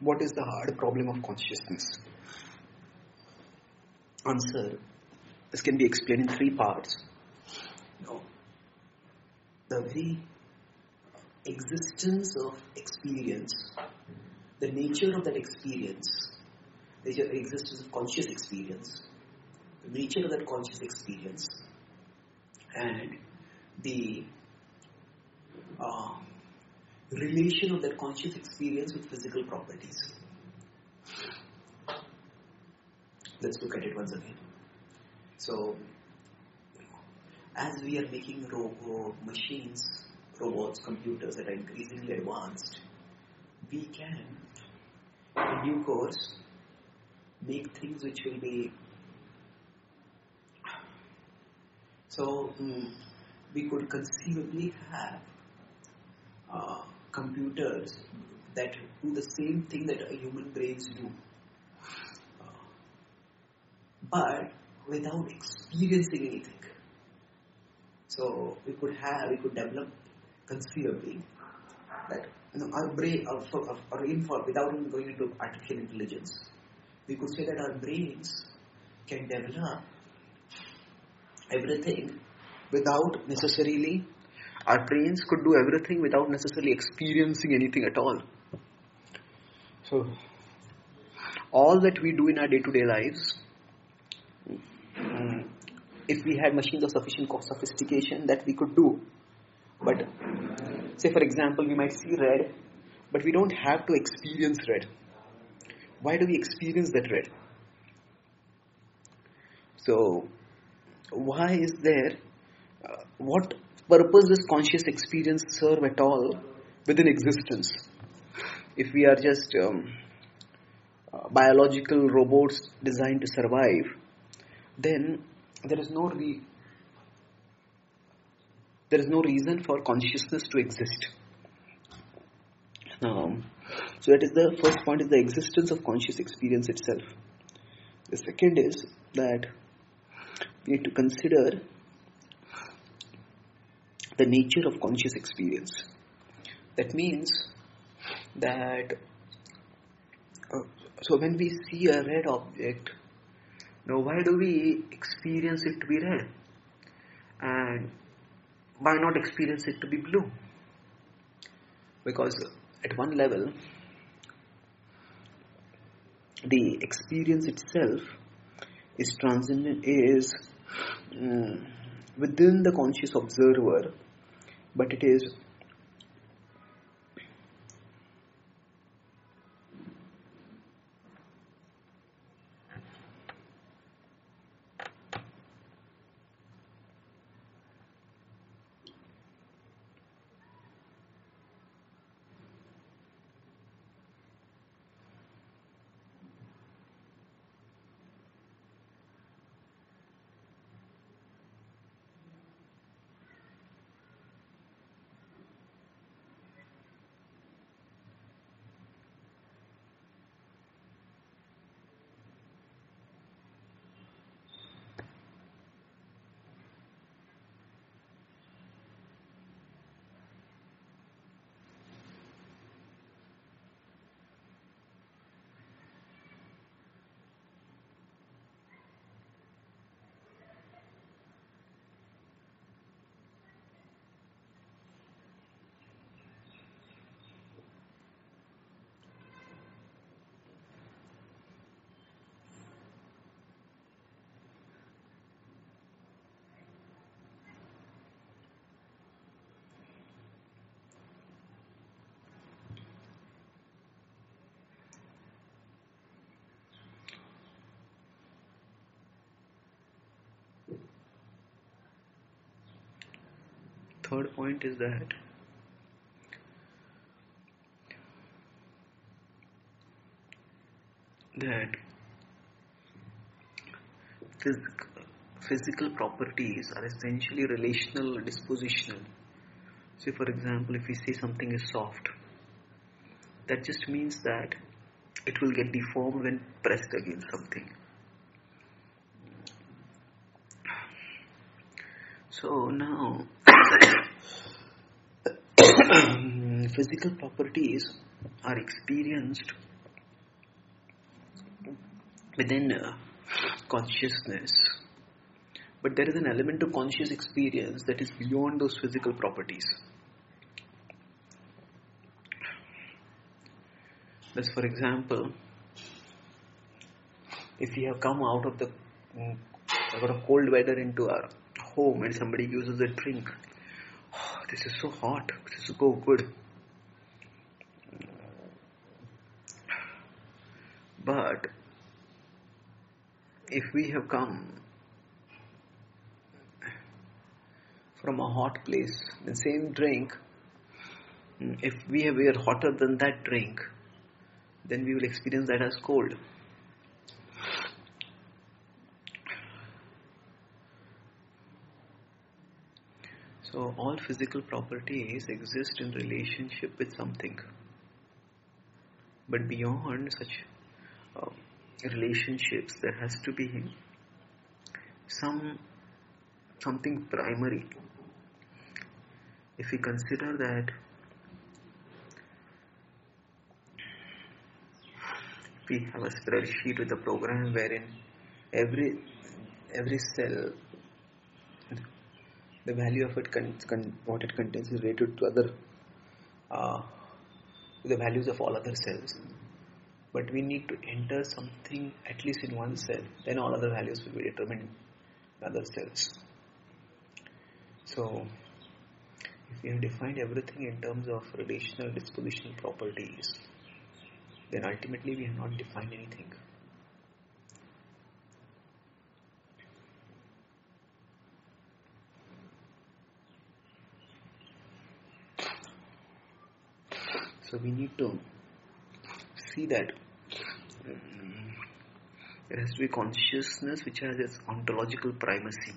what is the hard problem of consciousness? Answer. This can be explained in 3 parts. Now, the very existence of experience, the nature of that experience, the existence of conscious experience, the nature of that conscious experience, and the relation of that conscious experience with physical properties. Let's look at it once again. So, as we are making machines, robots, computers that are increasingly advanced, we can, in due course, make things which will be... So, we could conceivably have computers that do the same thing that human brains do, but without experiencing anything. So we could develop conceivably that our brain, without even going into artificial intelligence, we could say that our brains can develop everything without necessarily. Our brains could do everything without necessarily experiencing anything at all. So, all that we do in our day-to-day lives, if we had machines of sufficient sophistication, that we could do. But, say for example, we might see red, but we don't have to experience red. Why do we experience that red? So, why is there, what purpose does conscious experience serve at all within existence? If we are just biological robots designed to survive, then there is no reason for consciousness to exist. So that is the first point, is the existence of conscious experience itself. The second is that we need to consider the nature of conscious experience. That means that so when we see a red object, now why do we experience it to be red? And why not experience it to be blue? Because at one level, the experience itself is transcendent, is within the conscious observer, but it is third point is that physical properties are essentially relational, dispositional. So for example, if we say something is soft, that just means that it will get deformed when pressed against something. So now, physical properties are experienced within consciousness. But there is an element of conscious experience that is beyond those physical properties. Thus, for example, if we have come out of the cold weather into our home and somebody uses a drink, oh, this is so hot, this is so good. But if we have come from a hot place, the same drink, if we are hotter than that drink, then we will experience that as cold. So all physical properties exist in relationship with something. But beyond such relationships, there has to be something primary. If we consider that we have a spreadsheet with a program wherein every cell, the value of it, what it contains is related to the values of all other cells. But we need to enter something at least in one cell, then all other values will be determined in other cells. So, if we have defined everything in terms of relational dispositional properties, then ultimately we have not defined anything. So we need to see that there has to be consciousness which has its ontological primacy.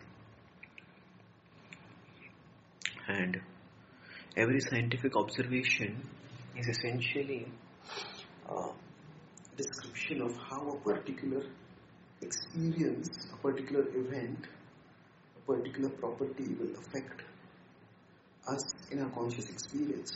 And every scientific observation is essentially a description of how a particular experience, a particular event, a particular property will affect us in our conscious experience.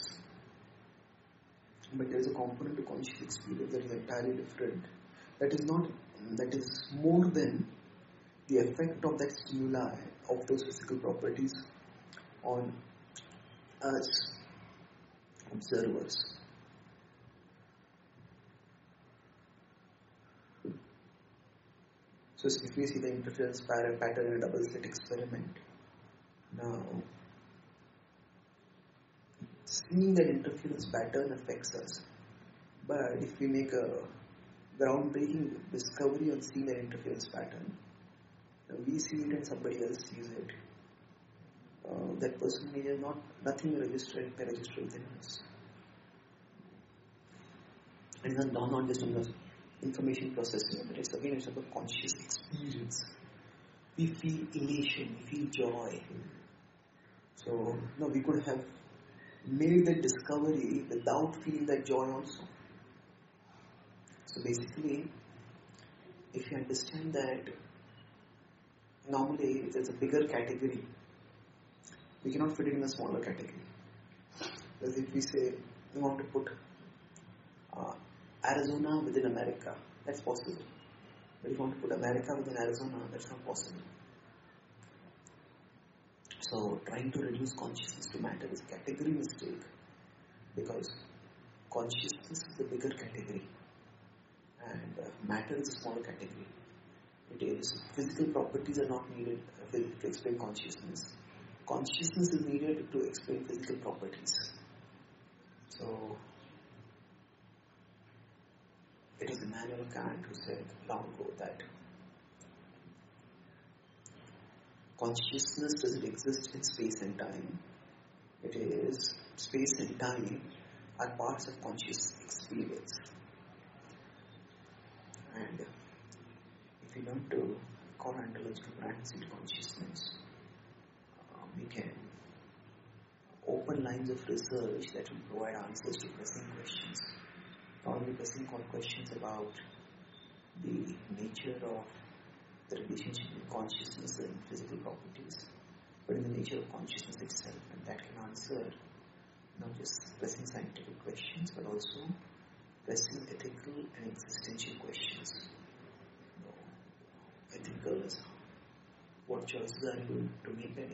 But there is a component to conscious experience that is entirely different. That is more than the effect of that stimuli, of those physical properties on us, observers. So if we see the interference pattern in a double slit experiment, now seeing that interference pattern affects us. But if we make a groundbreaking discovery on seeing that interference pattern, we see it and somebody else sees it. That person may have nothing registered within us. And it's not just on the information processing, but it's about conscious experience. We feel elation, we feel joy. So, we could have made that discovery without feeling that joy also. So basically, if you understand that normally there's a bigger category, we cannot fit it in a smaller category. Because if we say we want to put Arizona within America, that's possible. But if you want to put America within Arizona, that's not possible. So trying to reduce consciousness to matter is a category mistake, because consciousness is the bigger category and matter is a smaller category. It is physical properties are not needed to explain consciousness. Consciousness is needed to explain physical properties. So it is Immanuel Kant who said long ago that consciousness doesn't exist in space and time. It is space and time are parts of conscious experience. And if we learn to call ontological practice into consciousness, we can open lines of research that will provide answers to pressing questions. Not only pressing questions about the nature of the relationship between consciousness and physical properties, but in the nature of consciousness itself, and that can answer not just pressing scientific questions, but also pressing ethical and existential questions. because what choices are you going to make then?